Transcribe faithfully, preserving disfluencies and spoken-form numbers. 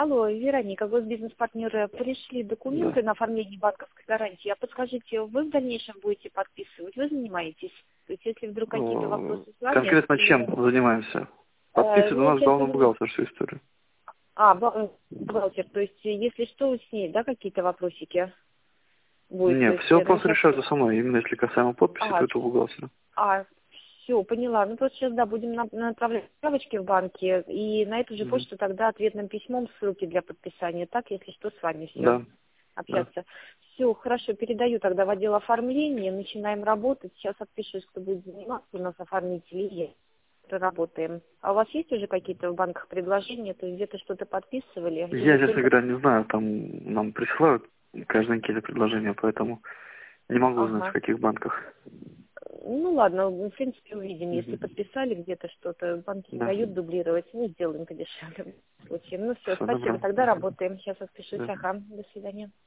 Алло, Вероника, госбизнес-партнеры, пришли документы Да. на оформление банковской гарантии. А подскажите, вы в дальнейшем будете подписывать? Вы занимаетесь? То есть, если вдруг какие-то Э, вопросы с вами... Конкретно чем занимаемся? Э, Подписывает у я нас сейчас главный говорю... бухгалтер всю историю. А, бу- бухгалтер, то есть, если что, с ней, да, какие-то вопросики будут? То Нет, есть, все э, вопросы начать... решаются со мной. Именно если касаемо подписи, А, то это у бухгалтера. а, все, поняла. Ну, просто сейчас, да, будем на- направлять справочки в банке, и на эту же Мгм. почту тогда ответным письмом ссылки для подписания. Так, если что, с вами все. Да, да. Общаться. Все, хорошо, передаю тогда в отдел оформления, начинаем работать. Сейчас отпишусь, кто будет заниматься, у нас оформители есть. Работаем. А у вас есть уже какие-то в банках предложения, то есть где-то что-то подписывали? Я, Или честно только... говоря, не знаю, там нам присылают каждый какие-то предложения, поэтому не могу узнать, в Ага. каких банках. Ну ладно, в принципе увидим. Если Мгм. подписали где-то что-то, банки не Да. дают дублировать, ну сделаем подешевле. В случае. Ну все, Все, спасибо, добро. тогда Мгм. работаем. Сейчас отпишусь. Да. Ага, до свидания.